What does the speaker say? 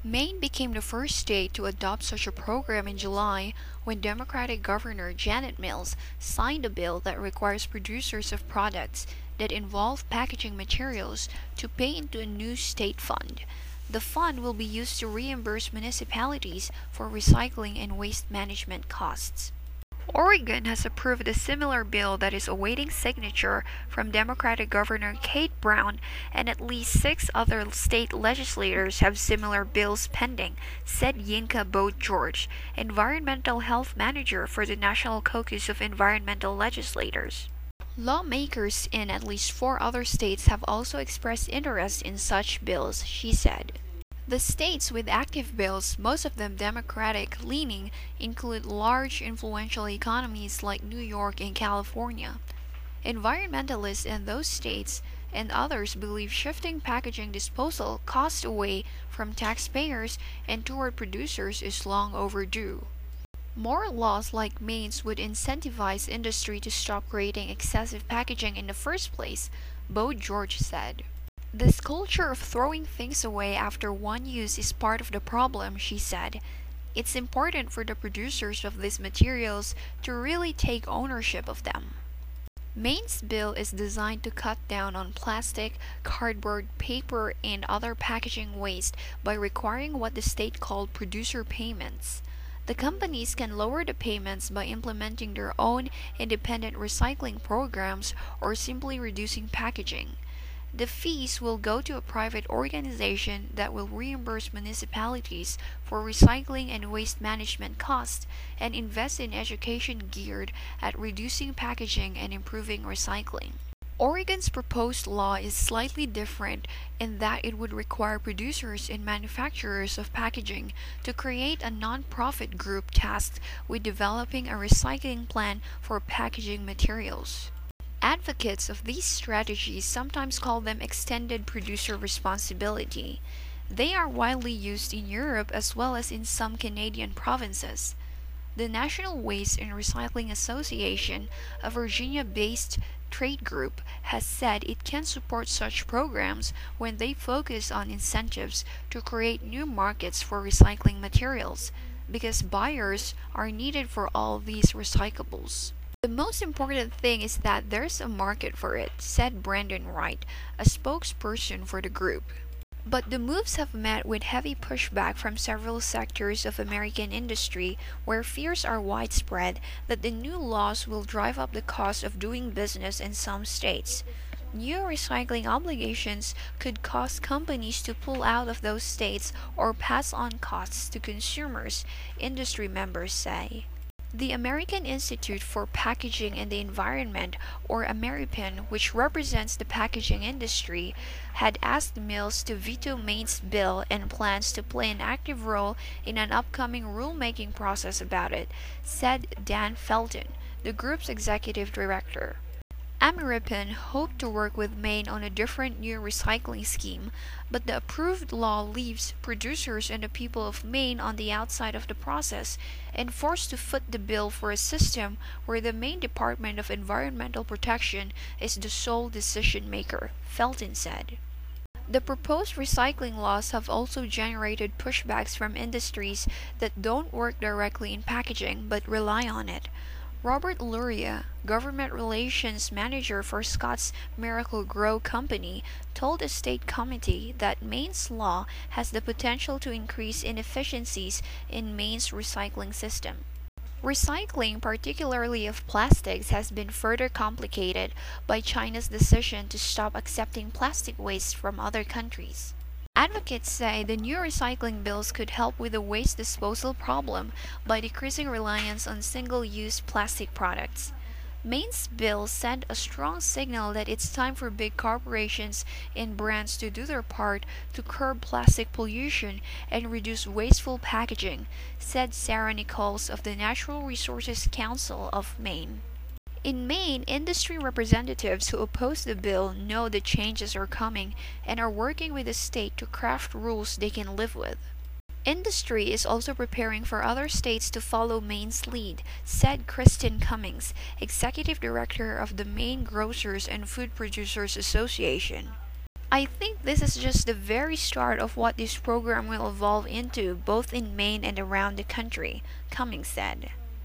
Maine became the first state to adopt such a program in July when Democratic Governor Janet Mills signed a bill that requires producers of products that involve packaging materials to pay into a new state fund. The fund will be used to reimburse municipalities for recycling and waste management costs. Oregon has approved a similar bill that is awaiting signature from Democratic Governor Kate Brown, and at least six other state legislators have similar bills pending, said Yinka Boat George, Environmental Health Manager for the National Caucus of Environmental Legislators. Lawmakers in at least four other states have also expressed interest in such bills, she said. The states with active bills, most of them Democratic leaning, include large influential economies like New York and California. Environmentalists in those states and others believe shifting packaging disposal costs away from taxpayers and toward producers is long overdue. More laws like Maine's would incentivize industry to stop creating excessive packaging in the first place, Bo George said. This culture of throwing things away after one use is part of the problem, she said. It's important for the producers of these materials to really take ownership of them. Maine's bill is designed to cut down on plastic, cardboard, paper, and other packaging waste by requiring what the state called producer payments. The companies can lower the payments by implementing their own independent recycling programs or simply reducing packaging. The fees will go to a private organization that will reimburse municipalities for recycling and waste management costs and invest in education geared at reducing packaging and improving recycling. Oregon's proposed law is slightly different in that it would require producers and manufacturers of packaging to create a non-profit group tasked with developing a recycling plan for packaging materials. Advocates of these strategies sometimes call them extended producer responsibility. They are widely used in Europe as well as in some Canadian provinces. The National Waste and Recycling Association, a Virginia-based trade group, has said it can support such programs when they focus on incentives to create new markets for recycling materials, because buyers are needed for all these recyclables. The most important thing is that there's a market for it, said Brandon Wright, a spokesperson for the group. But the moves have met with heavy pushback from several sectors of American industry, where fears are widespread that the new laws will drive up the cost of doing business in some states. New recycling obligations could cause companies to pull out of those states or pass on costs to consumers, industry members say. The American Institute for Packaging and the Environment, or Ameripan, which represents the packaging industry, had asked Mills to veto Maine's bill and plans to play an active role in an upcoming rulemaking process about it, said Dan Felton, the group's executive director. Ameripan hoped to work with Maine on a different new recycling scheme, but the approved law leaves producers and the people of Maine on the outside of the process and forced to foot the bill for a system where the Maine Department of Environmental Protection is the sole decision maker, Felton said. The proposed recycling laws have also generated pushbacks from industries that don't work directly in packaging but rely on it. Robert Luria, government relations manager for Scott's Miracle-Gro company, told a state committee that Maine's law has the potential to increase inefficiencies in Maine's recycling system. Recycling, particularly of plastics, has been further complicated by China's decision to stop accepting plastic waste from other countries. Advocates say the new recycling bills could help with the waste disposal problem by decreasing reliance on single-use plastic products. Maine's bill sent a strong signal that it's time for big corporations and brands to do their part to curb plastic pollution and reduce wasteful packaging, said Sarah Nichols of the Natural Resources Council of Maine. In Maine, industry representatives who oppose the bill know the changes are coming and are working with the state to craft rules they can live with. Industry is also preparing for other states to follow Maine's lead, said Kristen Cummings, executive director of the Maine Grocers and Food Producers Association. I think this is just the very start of what this program will evolve into, both in Maine and around the country, Cummings said.